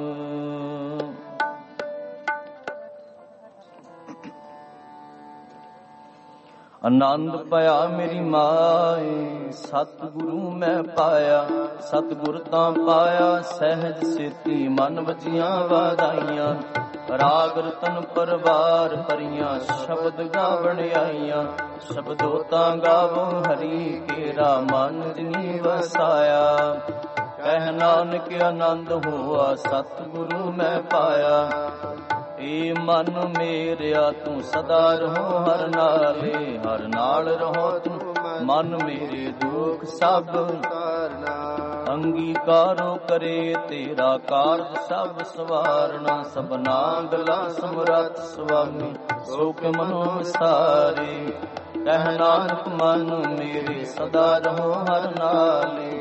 ਆਨੰਦ ਪਾਇਆ ਮੇਰੀ ਮਾਏ ਸਤਿਗੁਰੂ ਮੈਂ ਪਾਇਆ ਸਤਿਗੁਰ ਤਾਂ ਪਾਇਆ ਸਹਿਜ ਸੇਤੀ ਮਨ ਵਜੀਆਂ ਵਾਧਾਈਆਂ ਰਾਗ ਰਤਨ ਪਰਵਾਰ ਭਰੀਆਂ ਸ਼ਬਦ ਗਾਵਣ ਆਈਆਂ ਸ਼ਬਦੋ ਤਾਂ ਗਾਵੋ ਹਰੀ ਕੇਰਾ ਮਨ ਜਿਨੀ ਵਸਾਇਆ ਕਹਿ ਨਾਨਕ ਆਨੰਦ ਹੋਆ ਸਤਿਗੁਰੂ ਮੈਂ ਪਾਇਆ ਏ ਮਨ ਮੇਰਿਆ ਤੂੰ ਸਦਾ ਰਹੋ ਹਰ ਨਾਲੇ ਹਰ ਨਾਲ ਰਹੋ ਤੂੰ ਮਨ ਮੇਰੇ ਦੁੱਖ ਸਭ ਅੰਗੀਕਾਰੋ ਕਰੇ ਤੇਰਾ ਕਾਰਜ ਸਭ ਸਵਾਰਣਾ। ਸਭਨਾ ਗਲਾ ਸਮਰੱਥ ਸੁਆਮੀ ਸੋ ਕੇ ਮਨੋ ਵਿਸਾਰੇ। ਕਹਿ ਨਾਨਕ ਮਨ ਮੇਰੇ ਸਦਾ ਰਹੋ ਹਰ ਨਾਲੇ।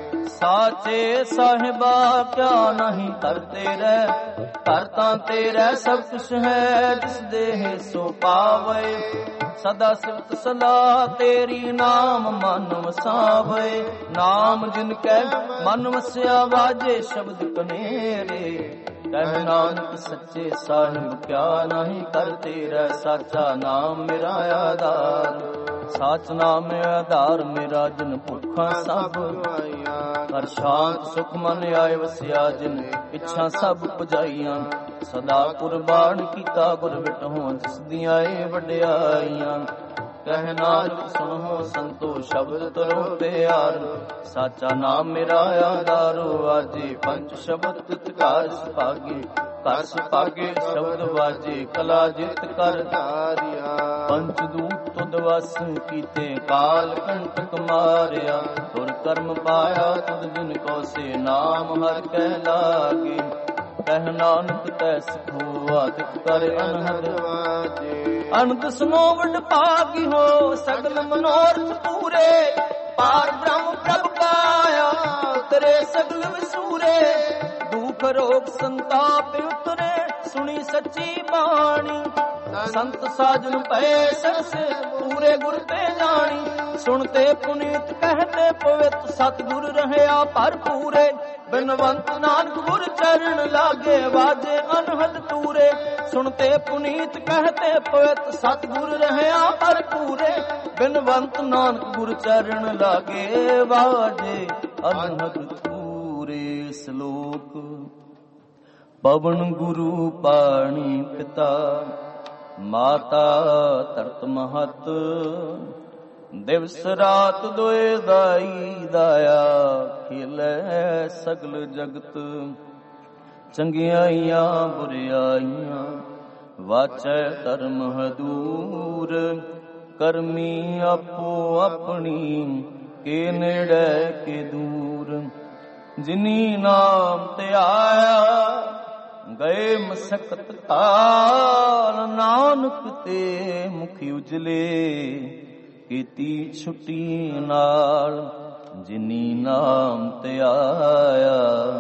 ਸਾਚੇ ਸਾਹਿਬਾ ਕਿਆ ਨਹੀਂ ਕਰ ਤੇਰੇ, ਘਰ ਤਾਂ ਤੇਰਾ ਸਭ ਕੁਛ ਹੈ ਜਿਸ ਦੇਹ ਸੋ ਪਾਵੇ। ਸਦਾ ਸਿਫਤ ਸਲਾਹ ਤੇਰੀ ਨਾਮ ਮਨ ਵਸਾਵੇ। ਨਾਮ ਜਿਨ ਕੈ ਮਨ ਵਸਿਆ ਵਾਜੇ ਸ਼ਬਦ ਕਨੇਰੇ। ਕਹਿ ਨਾਨਕ ਸੱਚੇ ਸਾਹਿਬ ਕਿਆ ਨਹੀਂ ਕਰ ਤੇਰਾ, ਸਾਚਾ ਨਾਮ ਮੇਰਾ ਆਧਾਰ। ਸਾਚ ਨਾਮ ਆਧਾਰ ਮੇਰਾ ਜਿਨ ਭੁੱਖਾਂ ਸਭ ਹਰ ਸ਼ਾਂਤ ਸੁਖ ਮਨ ਆਏ ਵਸਿਆ। ਜਿਨ ਇੱਛਾ ਸਭ ਪੁਜਾਈਆਂ ਸਦਾ ਕੁਰਬਾਨ ਕੀਤਾ ਗੁਰ ਵਿਟਹੁ ਜਿਸ ਦੀਆਂ ਏ ਵਡਿਆਈਆਂ। ਕਹਿ ਨਾਨਕ ਸੁਣੋ ਸੰਤੋ ਸ਼ਬਦ ਤਰੋ ਪਿਆਰ। ਸਾਚਾ ਨਾਮ ਮੇਰਾ ਆਧਾਰੋ ਆਜੇ ਪੰਜ ਸ਼ਬਦ ਤਿਤ ਘਰ ਸੁਭਾਗੇ। ਘਰ ਸੁਭਾਗੇ ਸ਼ਬਦ ਵਾਜੇ ਕਲਾ ਜਿਤ ਕਰ ਧਾਰਿਆ। ਪੰਚ ਦੂਤ ਤੁਧ ਵਸ ਕੀਤੇ ਕਾਲ ਕੰਟਕ ਮਾਰਿਆ। ਤੁਰ ਕਰਮ ਪਾਇਆ ਤੁਧ ਜਿਨ ਕੋ ਸੇ ਨਾਮ ਹਰਿ ਕੈ ਲਾਗੇ। ਕਹਿ ਨਾਨਕ ਤੈ ਸਿਖੋ ਆਦਿਕ ਕਰ ਅਨਹਦ ਵਾਜੇ। ਅਨੰਦ ਸਮੋ ਵਡ ਭਾਗੀ ਹੋ ਸਗਲ ਮਨੋਰਥ ਪੂਰੇ। ਪਾਰ ਬ੍ਰਹਮ ਪ੍ਰਭ ਪਾਇਆ ਉਤਰੇ ਸਗਲ ਵਿਸੂਰੇ। ਦੁਖ ਰੋਗ ਸੰਤਾਪ ਉਤਰੇ ਸੁਣੀ ਸੱਚੀ ਬਾਣੀ। ਸੰਤ ਸਾਜਨ ਪਏ ਸਰਸ ਪੂਰੇ ਗੁਰ ਤੇ ਜਾਣੀ। ਸੁਣਤੇ ਪੁਨੀਤ ਕਹਤੇ ਪਵਿੱਤ ਸਤਿਗੁਰ ਰਹਿਆ ਭਰਪੂਰੇ। ਬਿਨਵੰਤ ਨਾਨਕ ਗੁਰ ਚਰਨ ਲਾਗੇ ਵਾਜੇ ਅਨਹਦ ਤੂਰੇ। ਸੁਣਤੇ ਪੁਨੀਤ ਕਹਤੇ ਪਵਿੱਤ ਸਤਿਗੁਰ ਰਹਿਆ ਭਰਪੂਰੇ। ਬਿਨਵੰਤ ਨਾਨਕ ਗੁਰ ਚਰਨ ਲਾਗੇ ਵਾਜੇ ਅਨਹਦ ਤੂਰੇ। ਸ਼ਲੋਕ ਪਵਨ ਗੁਰੂ ਪਾਣੀ ਪਿਤਾ ਮਾਤਾ ਧਰਤ ਮਹਤ। ਦਿਵਸ ਰਾਤ ਦੋਏ ਦਾਈ ਦਾਇਆ ਖੇਲੇ ਸਗਲ ਜਗਤ। ਚੰਗਿਆਈਆਂ ਬੁਰਿਆਈਆਂ ਵਾਚੈ ਧਰਮ ਹਦੂਰ। ਕਰਮੀ ਆਪੋ ਆਪਣੀ ਕੇ ਨੇੜੇ ਕੇ ਦੂਰ। ਜਿਨੀ ਨਾਮ ਤੇ ਆਇਆ ਗਏ ਮਸਕਤ ਕਾਲ। ਨਾਨਕ ਤੇ ਮੁਖੀ ਉਜਲੇ ਕੀਤੀ ਛੁੱਟੀ ਨਾਲ। ਜਿਨੀ ਨਾਮ ਤੇ ਆਇਆ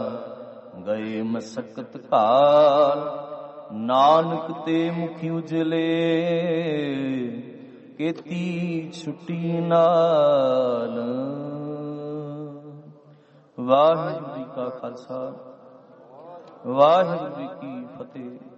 ਗਏ ਮਸਕਤ ਕਾਲ। ਨਾਨਕ ਤੇ ਮੁਖੀ ਉਜਲੇ ਕੀਤੀ ਛੁੱਟੀ ਨਾਲ। ਵਾਹਿਗੁਰੂ ਜੀ ਕਾ ਖਾਲਸਾ ਵਾਹਿਗੁਰੂ ਜੀ ਕੀ ਫਤਿਹ।